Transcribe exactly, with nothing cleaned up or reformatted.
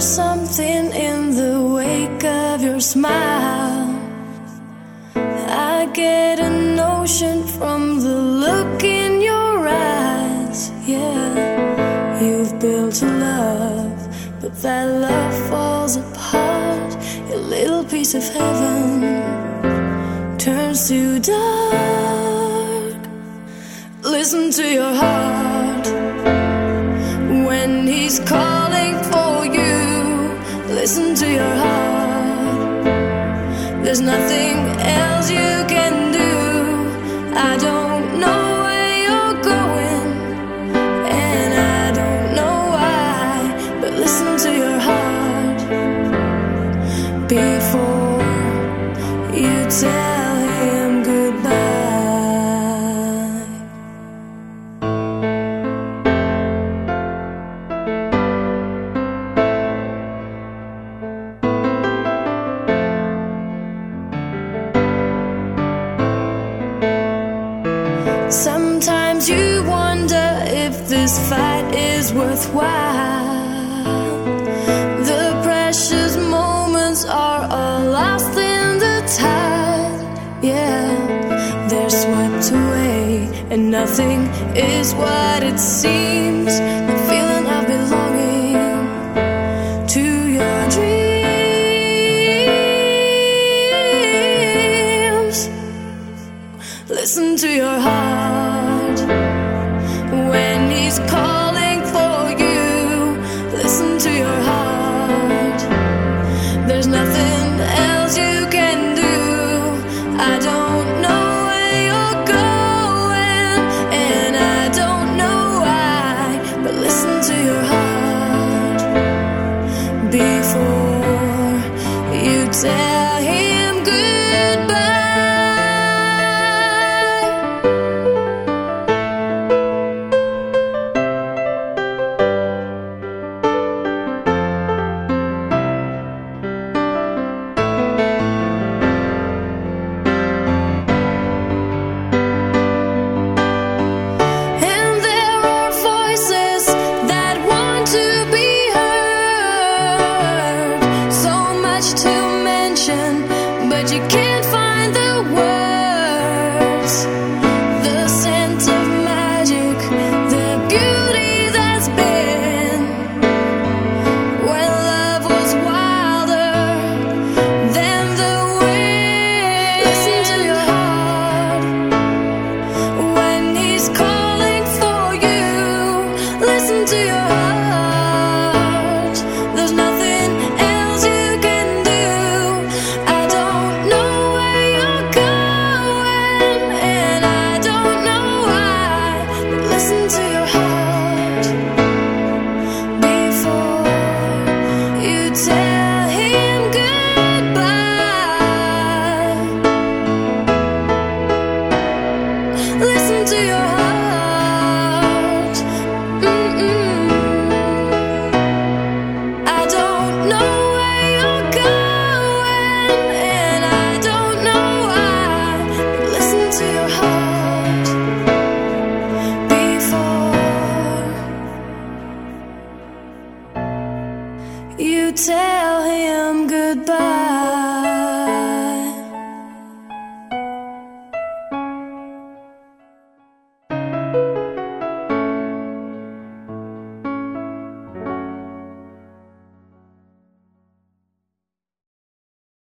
something in the wake of your smile. I get a notion from the look in your eyes. Yeah, you've built a love, but that love falls apart. Your little piece of heaven turns to dark. Listen to your heart when he's calling for you. Listen to your heart. There's nothing else you can do. I don't know where you're going, and I don't know why, but listen to your heart before you tell him goodbye. Sometimes you wonder if this fight is worthwhile. The precious moments are all lost in the tide. Yeah, they're swept away, and nothing is what it seems. The feeling of belonging to your dreams. Listen to your heart when he's calling for you. Listen to your heart. There's nothing else you can do. I don't know where you're going, and I don't know why, but listen to your heart before you tell him goodbye. But you can't find the words, the scent of magic, the beauty that's been when love was wilder than the wind. Listen to your heart when he's calling for you. Listen to your heart. There's nothing else you can do. I don't know where you're going, and I don't know why, but listen to your heart before you tell him goodbye. Listen to your heart. Mm-mm. I don't know where you're going, and I don't know why, but listen to your heart before you tell him goodbye.